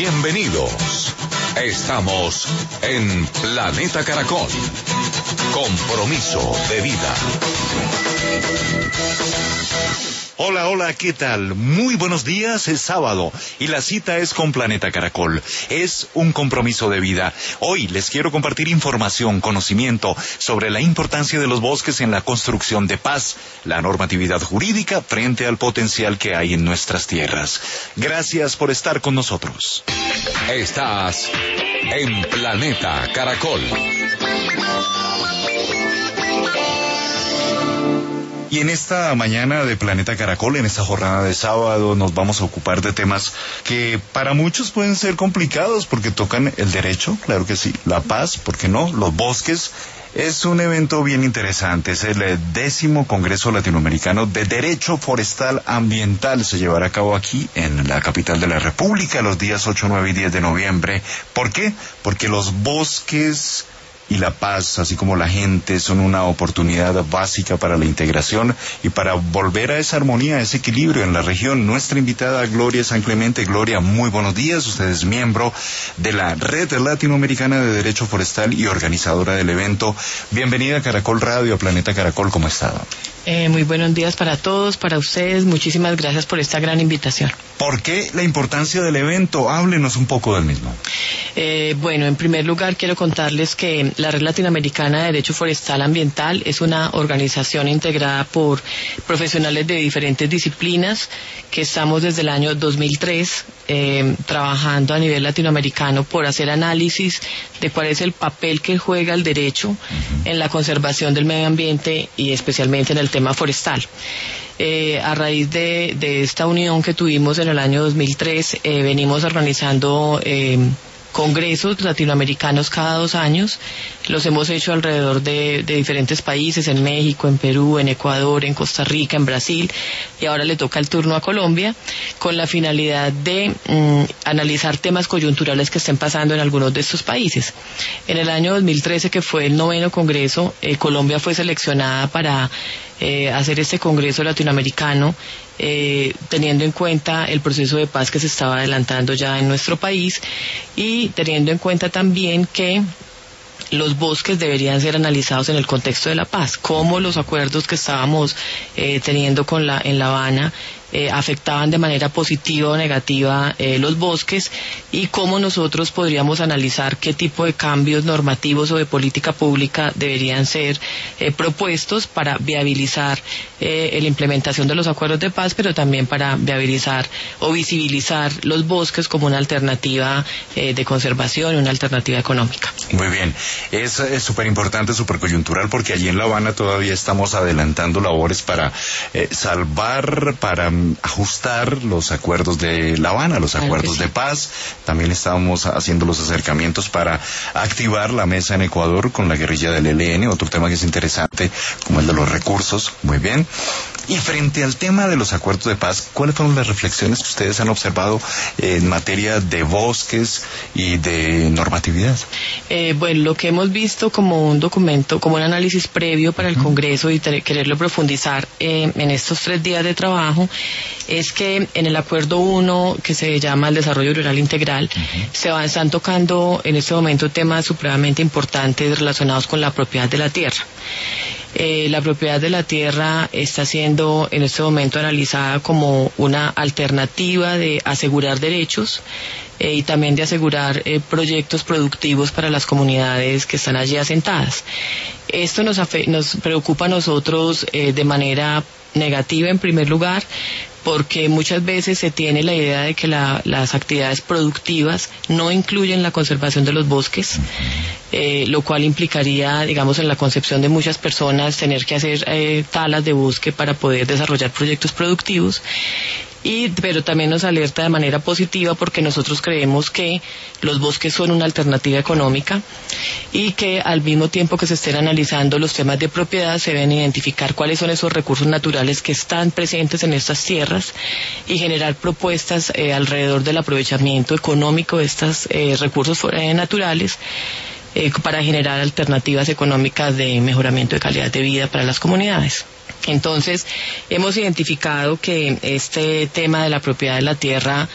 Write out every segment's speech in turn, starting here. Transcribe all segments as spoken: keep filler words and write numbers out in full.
Bienvenidos. Estamos en Planeta Caracol. Compromiso de vida. Hola, hola, ¿qué tal? Muy buenos días, es sábado y la cita es con Planeta Caracol. Es un compromiso de vida. Hoy les quiero compartir información, conocimiento sobre la importancia de los bosques en la construcción de paz, la normatividad jurídica frente al potencial que hay en nuestras tierras. Gracias por estar con nosotros. Estás en Planeta Caracol. Y en esta mañana de Planeta Caracol, en esta jornada de sábado, nos vamos a ocupar de temas que para muchos pueden ser complicados porque tocan el derecho, claro que sí, la paz, ¿por qué no?, los bosques. Es un evento bien interesante, es el décimo Congreso Latinoamericano de Derecho Forestal Ambiental. Se llevará a cabo aquí en la capital de la República los días ocho, nueve y diez de noviembre. ¿Por qué? Porque los bosques y la paz, así como la gente, son una oportunidad básica para la integración y para volver a esa armonía, a ese equilibrio en la región. Nuestra invitada Gloria San Clemente. Gloria, muy buenos días. Usted es miembro de la Red Latinoamericana de Derecho Forestal y organizadora del evento. Bienvenida a Caracol Radio, a Planeta Caracol. ¿Cómo ha estado? Eh, muy buenos días para todos, para ustedes. Muchísimas gracias por esta gran invitación. ¿Por qué la importancia del evento? Háblenos un poco del mismo. Eh, bueno, en primer lugar quiero contarles que la Red Latinoamericana de Derecho Forestal Ambiental es una organización integrada por profesionales de diferentes disciplinas que estamos desde el año dos mil tres eh, trabajando a nivel latinoamericano por hacer análisis de cuál es el papel que juega el derecho uh-huh. en la conservación del medio ambiente y especialmente en el tema forestal. Eh, a raíz de, de esta unión que tuvimos en el año dos mil tres, eh, venimos organizando eh, congresos latinoamericanos cada dos años. Los hemos hecho alrededor de, de diferentes países, en México, en Perú, en Ecuador, en Costa Rica, en Brasil, y ahora le toca el turno a Colombia, con la finalidad de mm, analizar temas coyunturales que estén pasando en algunos de estos países. En el año dos mil trece, que fue el noveno congreso, eh, Colombia fue seleccionada para eh, hacer este congreso latinoamericano, Eh, teniendo en cuenta el proceso de paz que se estaba adelantando ya en nuestro país y teniendo en cuenta también que los bosques deberían ser analizados en el contexto de la paz, cómo los acuerdos que estábamos eh, teniendo con la, en La Habana eh, afectaban de manera positiva o negativa eh, los bosques y cómo nosotros podríamos analizar qué tipo de cambios normativos o de política pública deberían ser eh, propuestos para viabilizar eh, la implementación de los acuerdos de paz, pero también para viabilizar o visibilizar los bosques como una alternativa eh, de conservación, una alternativa económica. Muy bien. Es súper importante, súper coyuntural, porque allí en La Habana todavía estamos adelantando labores para eh, salvar, para um, ajustar los acuerdos de La Habana, los acuerdos de paz. También estábamos haciendo los acercamientos para activar la mesa en Ecuador con la guerrilla del E L N, otro tema que es interesante, como el de los recursos. Muy bien. Y frente al tema de los acuerdos de paz, ¿cuáles fueron las reflexiones que ustedes han observado en materia de bosques y de normatividad? Eh, bueno, lo que hemos visto como un documento, como un análisis previo para el Congreso y te- quererlo profundizar eh, en estos tres días de trabajo, es que en el acuerdo uno, que se llama el desarrollo rural integral, uh-huh. se van, están tocando en este momento temas supremamente importantes relacionados con la propiedad de la tierra. Eh, la propiedad de la tierra está siendo en este momento analizada como una alternativa de asegurar derechos eh, y también de asegurar eh, proyectos productivos para las comunidades que están allí asentadas. Esto nos, afe- nos preocupa a nosotros eh, de manera negativa en primer lugar, porque muchas veces se tiene la idea de que la, las actividades productivas no incluyen la conservación de los bosques, eh, lo cual implicaría, digamos, en la concepción de muchas personas tener que hacer eh, talas de bosque para poder desarrollar proyectos productivos. Y, pero también nos alerta de manera positiva porque nosotros creemos que los bosques son una alternativa económica y que al mismo tiempo que se estén analizando los temas de propiedad se deben identificar cuáles son esos recursos naturales que están presentes en estas tierras y generar propuestas eh, alrededor del aprovechamiento económico de estos eh, recursos eh, naturales eh, para generar alternativas económicas de mejoramiento de calidad de vida para las comunidades. Entonces, hemos identificado que este tema de la propiedad de la tierra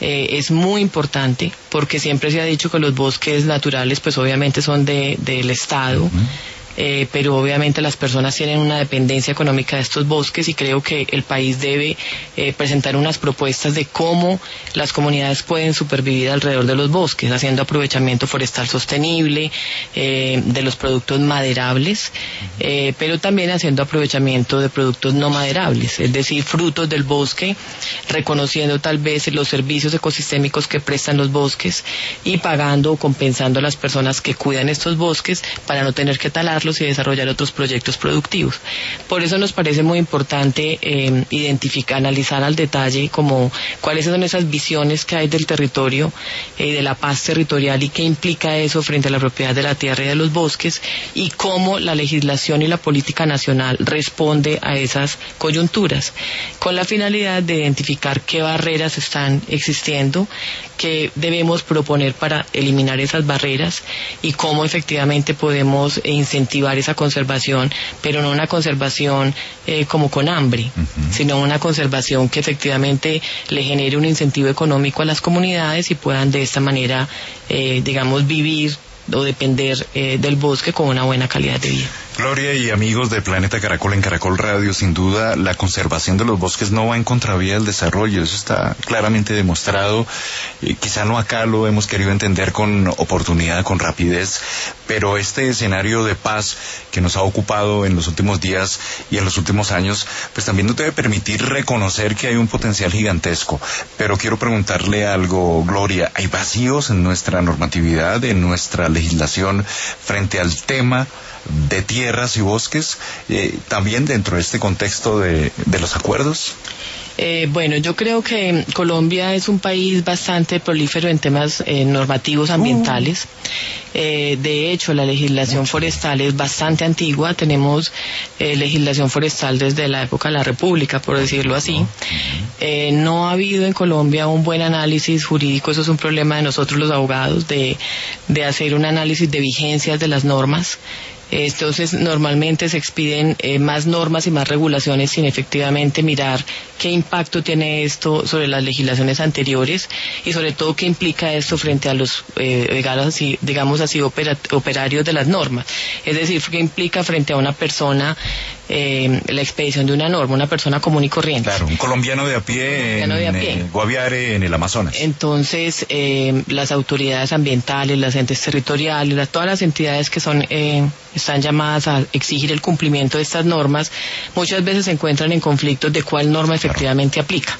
eh, es muy importante porque siempre se ha dicho que los bosques naturales pues obviamente son de, del Estado. Uh-huh. Eh, pero obviamente las personas tienen una dependencia económica de estos bosques y creo que el país debe eh, presentar unas propuestas de cómo las comunidades pueden supervivir alrededor de los bosques, haciendo aprovechamiento forestal sostenible, eh, de los productos maderables, eh, pero también haciendo aprovechamiento de productos no maderables, es decir, frutos del bosque, reconociendo tal vez los servicios ecosistémicos que prestan los bosques y pagando o compensando a las personas que cuidan estos bosques para no tener que talar y desarrollar otros proyectos productivos. Por eso nos parece muy importante eh, identificar, analizar al detalle como cuáles son esas visiones que hay del territorio y eh, de la paz territorial y qué implica eso frente a la propiedad de la tierra y de los bosques y cómo la legislación y la política nacional responde a esas coyunturas, con la finalidad de identificar qué barreras están existiendo, qué debemos proponer para eliminar esas barreras y cómo efectivamente podemos incentivar esa conservación, pero no una conservación eh, como con hambre, uh-huh. sino una conservación que efectivamente le genere un incentivo económico a las comunidades y puedan de esta manera, eh, digamos, vivir o depender eh, del bosque con una buena calidad de vida. Gloria y amigos de Planeta Caracol en Caracol Radio, sin duda la conservación de los bosques no va en contravía del desarrollo, eso está claramente demostrado, eh, quizá no acá lo hemos querido entender con oportunidad, con rapidez, pero este escenario de paz que nos ha ocupado en los últimos días y en los últimos años, pues también nos debe permitir reconocer que hay un potencial gigantesco. Pero quiero preguntarle algo, Gloria, ¿hay vacíos en nuestra normatividad, en nuestra legislación frente al tema de tierras y bosques, eh, también dentro de este contexto de, de los acuerdos? Eh, bueno, yo creo que Colombia es un país bastante prolífero en temas eh, normativos ambientales. Eh, de hecho, la legislación forestal es bastante antigua. Tenemos eh, legislación forestal desde la época de la República, por decirlo así. Eh, no ha habido en Colombia un buen análisis jurídico. Eso es un problema de nosotros los abogados, de, de hacer un análisis de vigencias de las normas. Entonces, normalmente se expiden eh, más normas y más regulaciones sin efectivamente mirar qué impacto tiene esto sobre las legislaciones anteriores y sobre todo qué implica esto frente a los, eh, digamos así, digamos así opera, operarios de las normas. Es decir, qué implica frente a una persona eh, la expedición de una norma, una persona común y corriente. Claro, un colombiano de a pie, en, de a pie. en Guaviare, en el Amazonas. Entonces, eh, las autoridades ambientales, las entes territoriales, las, todas las entidades que son... Eh, están llamadas a exigir el cumplimiento de estas normas, muchas veces se encuentran en conflictos de cuál norma efectivamente claro. aplica.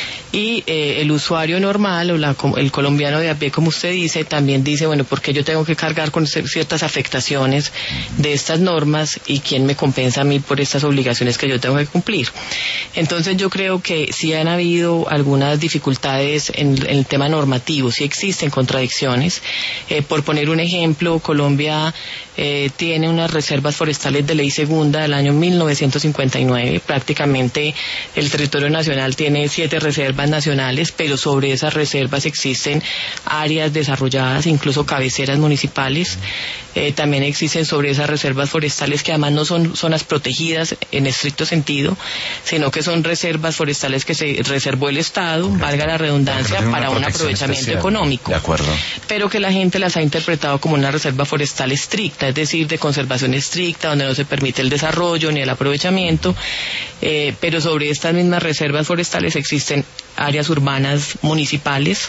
Y eh, el usuario normal o la, el colombiano de a pie, como usted dice, también dice, bueno, ¿por qué yo tengo que cargar con ciertas afectaciones de estas normas y quién me compensa a mí por estas obligaciones que yo tengo que cumplir? Entonces yo creo que sí han habido algunas dificultades en, en el tema normativo, sí existen contradicciones. Eh, por poner un ejemplo, Colombia eh, tiene unas reservas forestales de ley segunda del año mil novecientos cincuenta y nueve, prácticamente el territorio nacional tiene siete reservas nacionales, pero sobre esas reservas existen áreas desarrolladas, incluso cabeceras municipales. Eh, también existen sobre esas reservas forestales que además no son zonas protegidas en estricto sentido, sino que son reservas forestales que se reservó el Estado, okay. valga la redundancia, para un aprovechamiento especial. económico. De acuerdo. Pero que la gente las ha interpretado como una reserva forestal estricta, es decir, de conservación estricta, donde no se permite el desarrollo ni el aprovechamiento, eh, pero sobre estas mismas reservas forestales existen áreas urbanas municipales,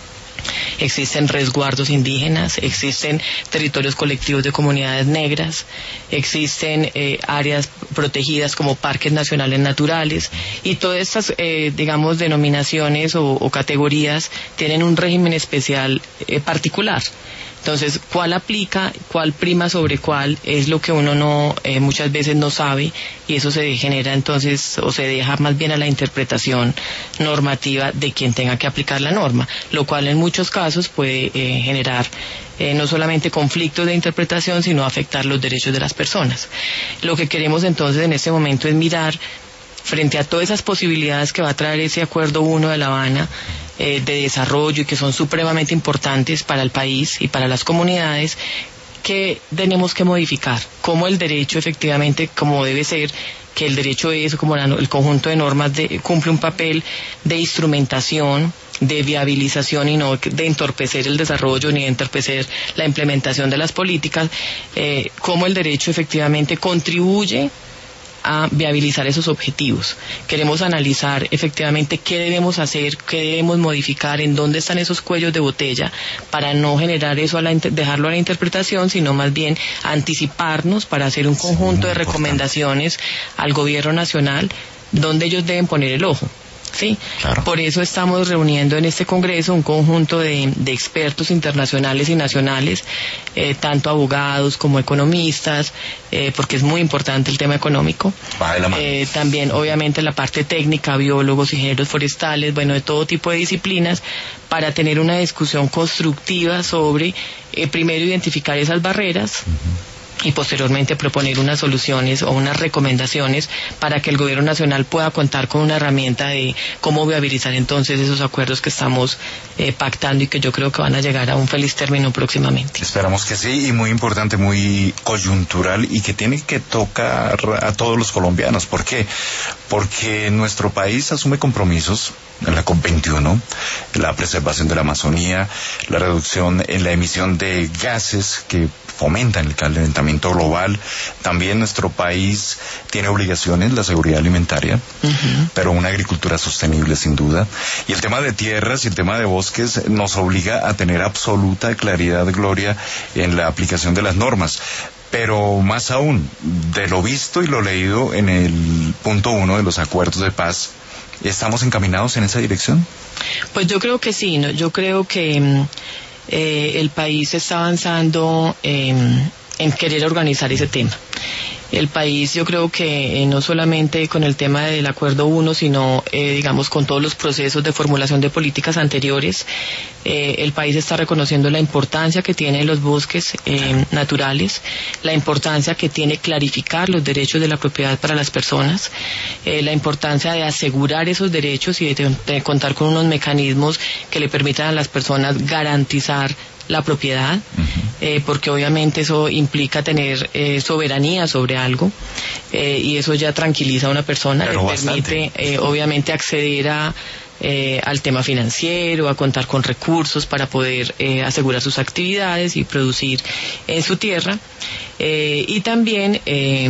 existen resguardos indígenas, existen territorios colectivos de comunidades negras, existen eh, áreas protegidas como parques nacionales naturales, y todas estas, eh, digamos, denominaciones o, o categorías tienen un régimen especial eh, particular. Entonces, ¿cuál aplica, cuál prima sobre cuál? Es lo que uno no eh, muchas veces no sabe, y eso se genera entonces, o se deja más bien a la interpretación normativa de quien tenga que aplicar la norma, lo cual en muchos casos puede eh, generar eh, no solamente conflictos de interpretación, sino afectar los derechos de las personas. Lo que queremos entonces en este momento es mirar, frente a todas esas posibilidades que va a traer ese Acuerdo uno de La Habana, eh, de desarrollo, y que son supremamente importantes para el país y para las comunidades, ¿qué tenemos que modificar? ¿Cómo el derecho efectivamente, como debe ser, que el derecho es, como la, el conjunto de normas de, cumple un papel de instrumentación, de viabilización y no de entorpecer el desarrollo ni de entorpecer la implementación de las políticas, eh, cómo el derecho efectivamente contribuye a viabilizar esos objetivos? Queremos analizar efectivamente qué debemos hacer, qué debemos modificar, en dónde están esos cuellos de botella, para no generar eso, a la, dejarlo a la interpretación, sino más bien anticiparnos para hacer un conjunto de recomendaciones al gobierno nacional donde ellos deben poner el ojo. Sí, claro. Por eso estamos reuniendo en este congreso un conjunto de, de expertos internacionales y nacionales, eh, tanto abogados como economistas, eh, porque es muy importante el tema económico. Eh, también, obviamente, la parte técnica, biólogos, ingenieros forestales, bueno, de todo tipo de disciplinas, para tener una discusión constructiva sobre, eh, primero, identificar esas barreras. Uh-huh. Y posteriormente proponer unas soluciones o unas recomendaciones para que el gobierno nacional pueda contar con una herramienta de cómo viabilizar entonces esos acuerdos que estamos eh, pactando y que yo creo que van a llegar a un feliz término próximamente. Esperamos que sí, y muy importante, muy coyuntural, y que tiene que tocar a todos los colombianos. ¿Por qué? Porque nuestro país asume compromisos en la COP veintiuno, la preservación de la Amazonía, la reducción en la emisión de gases que fomentan el calentamiento global. También nuestro país tiene obligaciones, la seguridad alimentaria, uh-huh. pero una agricultura sostenible sin duda. Y el tema de tierras y el tema de bosques nos obliga a tener absoluta claridad, Gloria, en la aplicación de las normas. Pero más aún, de lo visto y lo leído en el punto uno de los acuerdos de paz, ¿estamos encaminados en esa dirección? Pues yo creo que sí, ¿no? Yo creo que eh, el país está avanzando eh, en querer organizar ese tema. El país, yo creo que eh, no solamente con el tema del acuerdo uno, sino eh, digamos con todos los procesos de formulación de políticas anteriores, eh, el país está reconociendo la importancia que tienen los bosques eh, naturales, la importancia que tiene clarificar los derechos de la propiedad para las personas, eh, la importancia de asegurar esos derechos y de, de contar con unos mecanismos que le permitan a las personas garantizar la propiedad, uh-huh. eh, porque obviamente eso implica tener eh, soberanía sobre algo, eh, y eso ya tranquiliza a una persona, Pero le bastante. permite eh, obviamente acceder a eh, al tema financiero, a contar con recursos para poder eh, asegurar sus actividades y producir en su tierra, eh, y también eh,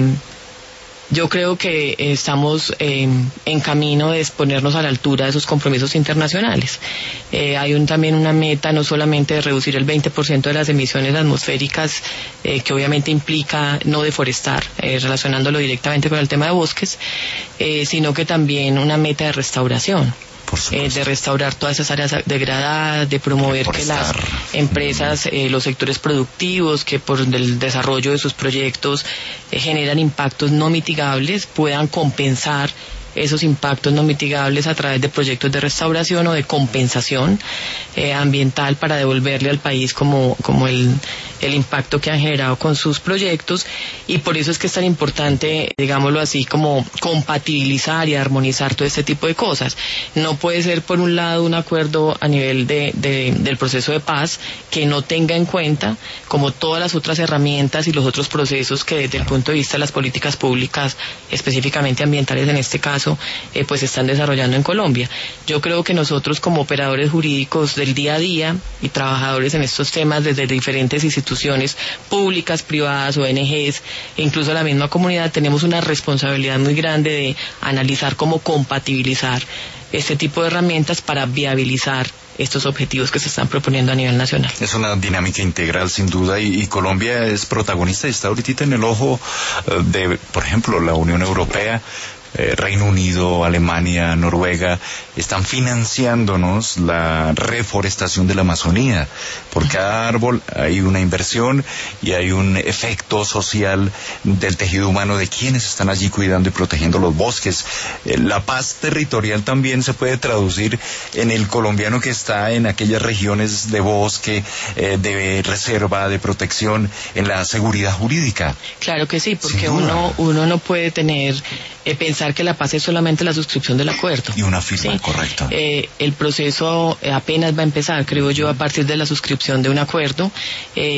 yo creo que estamos eh, en camino de ponernos a la altura de esos compromisos internacionales. Eh, hay un, también una meta no solamente de reducir el veinte por ciento de las emisiones atmosféricas, eh, que obviamente implica no deforestar, eh, relacionándolo directamente con el tema de bosques, eh, sino que también una meta de restauración. Eh, de restaurar todas esas áreas degradadas, de promover que las empresas, eh, los sectores productivos que por el desarrollo de sus proyectos eh, generan impactos no mitigables, puedan compensar esos impactos no mitigables a través de proyectos de restauración o de compensación eh, ambiental para devolverle al país como, como el, el impacto que han generado con sus proyectos. Y por eso es que es tan importante, digámoslo así, como compatibilizar y armonizar todo este tipo de cosas. No puede ser, por un lado, un acuerdo a nivel de, de, del proceso de paz que no tenga en cuenta como todas las otras herramientas y los otros procesos que desde el punto de vista de las políticas públicas, específicamente ambientales en este caso, Eh, pues están desarrollando en Colombia. Yo creo que nosotros como operadores jurídicos del día a día y trabajadores en estos temas desde diferentes instituciones públicas, privadas, O N Ges e incluso la misma comunidad, tenemos una responsabilidad muy grande de analizar cómo compatibilizar este tipo de herramientas para viabilizar estos objetivos que se están proponiendo a nivel nacional. Es una dinámica integral sin duda, y, y Colombia es protagonista y está ahorita en el ojo uh, de, por ejemplo, la Unión Europea. Eh, Reino Unido, Alemania, Noruega, están financiándonos la reforestación de la Amazonía. Por cada árbol hay una inversión y hay un efecto social del tejido humano de quienes están allí cuidando y protegiendo los bosques. Eh, la paz territorial también se puede traducir en el colombiano que está en aquellas regiones de bosque, eh, de reserva, de protección, en la seguridad jurídica. Claro que sí, porque uno, uno no puede tener... Eh, pensar que la paz es solamente la suscripción del acuerdo. Y una firma, ¿sí? Correcto. Eh, el proceso apenas va a empezar, creo yo, a partir de la suscripción de un acuerdo. Eh,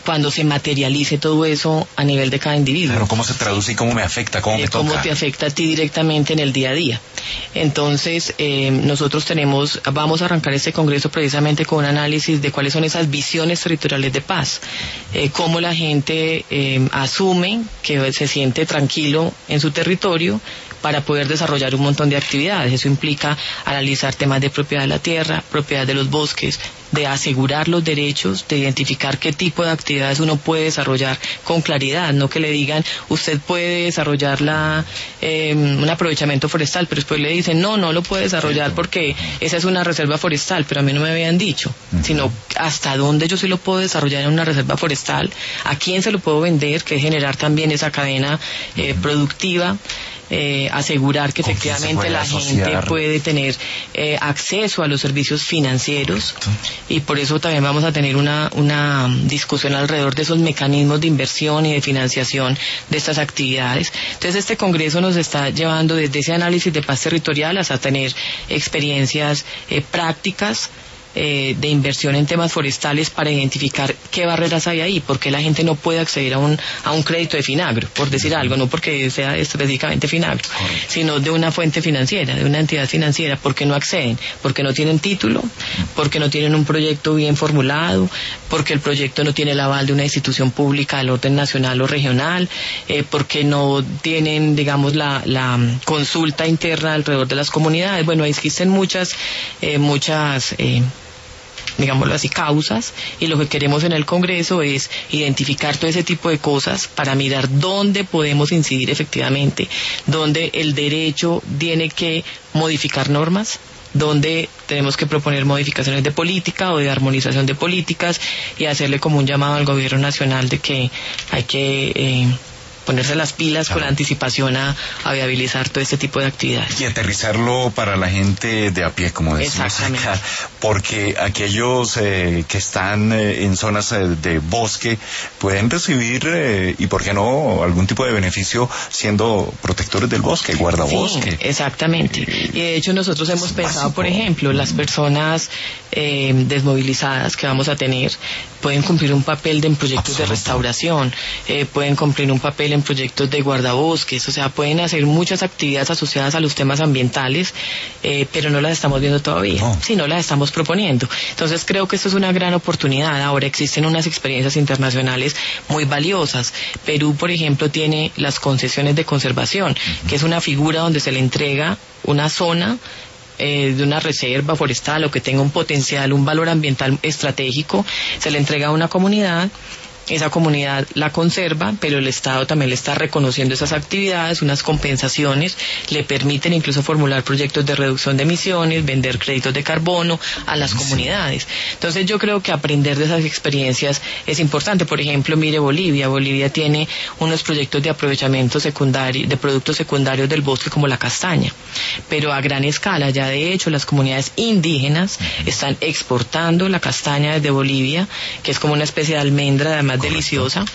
cuando se materialice todo eso a nivel de cada individuo. Claro, ¿cómo se traduce y cómo me afecta? ¿Cómo me eh, toca? ¿Cómo te afecta a ti directamente en el día a día? Entonces, eh, nosotros tenemos, vamos a arrancar este congreso precisamente con un análisis de cuáles son esas visiones territoriales de paz, eh, cómo la gente eh, asume que se siente tranquilo en su territorio para poder desarrollar un montón de actividades. Eso implica analizar temas de propiedad de la tierra, propiedad de los bosques, de asegurar los derechos, de identificar qué tipo de actividades uno puede desarrollar con claridad, no que le digan, usted puede desarrollar la, eh, un aprovechamiento forestal, pero después le dicen, no, no lo puede desarrollar porque esa es una reserva forestal, pero a mí no me habían dicho, uh-huh. sino hasta dónde yo sí lo puedo desarrollar en una reserva forestal, a quién se lo puedo vender, que es generar también esa cadena eh, uh-huh. productiva. Eh, asegurar que efectivamente la asociar? gente puede tener eh, acceso a los servicios financieros. Correcto. Y por eso también vamos a tener una, una discusión alrededor de esos mecanismos de inversión y de financiación de estas actividades. Entonces este congreso nos está llevando desde ese análisis de paz territorial hasta tener experiencias eh, prácticas Eh, de inversión en temas forestales para identificar qué barreras hay ahí, porque la gente no puede acceder a un a un crédito de Finagro, por decir algo, no porque sea específicamente Finagro, correcto. sino de una fuente financiera, de una entidad financiera, porque no acceden, porque no tienen título, porque no tienen un proyecto bien formulado, porque el proyecto no tiene el aval de una institución pública del orden nacional o regional, eh, porque no tienen, digamos, la, la consulta interna alrededor de las comunidades. Bueno, existen muchas, eh, muchas eh, digámoslo así, causas, y lo que queremos en el Congreso es identificar todo ese tipo de cosas para mirar dónde podemos incidir efectivamente, dónde el derecho tiene que modificar normas, donde tenemos que proponer modificaciones de política o de armonización de políticas y hacerle como un llamado al gobierno nacional de que hay que eh, ponerse las pilas claro. con anticipación a, a viabilizar todo este tipo de actividades. Y aterrizarlo para la gente de a pie, como decimos acá, porque aquellos eh, que están eh, en zonas eh, de bosque pueden recibir, eh, y por qué no, algún tipo de beneficio siendo protectores del bosque, guardabosque. Sí, exactamente. Eh, y de hecho nosotros hemos pensado, básico. por ejemplo, las personas eh, desmovilizadas que vamos a tener pueden cumplir un papel de, en proyectos Absoluto. de restauración, eh, pueden cumplir un papel en proyectos de guardabosques, o sea, pueden hacer muchas actividades asociadas a los temas ambientales, eh, pero no las estamos viendo todavía, no. sí, no las estamos proponiendo. Entonces creo que esto es una gran oportunidad. Ahora existen unas experiencias internacionales muy valiosas. Perú, por ejemplo, tiene las concesiones de conservación, uh-huh. que es una figura donde se le entrega una zona Eh, de una reserva forestal o que tenga un potencial, un valor ambiental estratégico, se le entrega a una comunidad, esa comunidad la conserva, pero el Estado también le está reconociendo esas actividades, unas compensaciones, le permiten incluso formular proyectos de reducción de emisiones, vender créditos de carbono a las sí. comunidades. Entonces yo creo que aprender de esas experiencias es importante. Por ejemplo, mire Bolivia, Bolivia tiene unos proyectos de aprovechamiento secundario, de productos secundarios del bosque como la castaña, pero a gran escala. Ya de hecho las comunidades indígenas están exportando la castaña desde Bolivia, que es como una especie de almendra, además Correcto. deliciosa,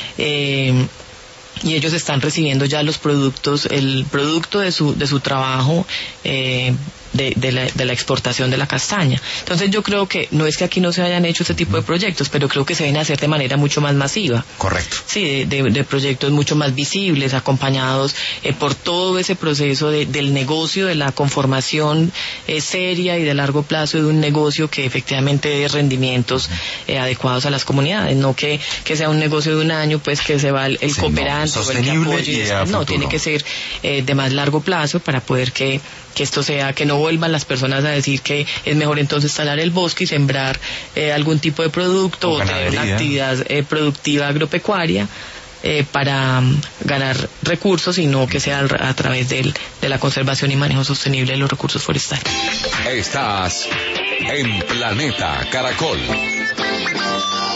eh, y ellos están recibiendo ya los productos, el producto de su de su trabajo eh, de, de, la, de la exportación de la castaña. Entonces yo creo que no es que aquí no se hayan hecho este tipo de proyectos, pero creo que se deben hacer de manera mucho más masiva. Correcto. Sí, de, de, de proyectos mucho más visibles, acompañados eh, por todo ese proceso de, del negocio, de la conformación eh, seria y de largo plazo de un negocio que efectivamente dé rendimientos eh, adecuados a las comunidades, no que, que sea un negocio de un año, pues que se va el, el sí, cooperante no, o el que apoye. No, tiene que ser eh, de más largo plazo para poder que que esto sea, que no vuelvan las personas a decir que es mejor entonces talar el bosque y sembrar eh, algún tipo de producto o, o tener una actividad eh, productiva agropecuaria eh, para um, ganar recursos, sino que sea a través del, de la conservación y manejo sostenible de los recursos forestales. Estás en Planeta Caracol.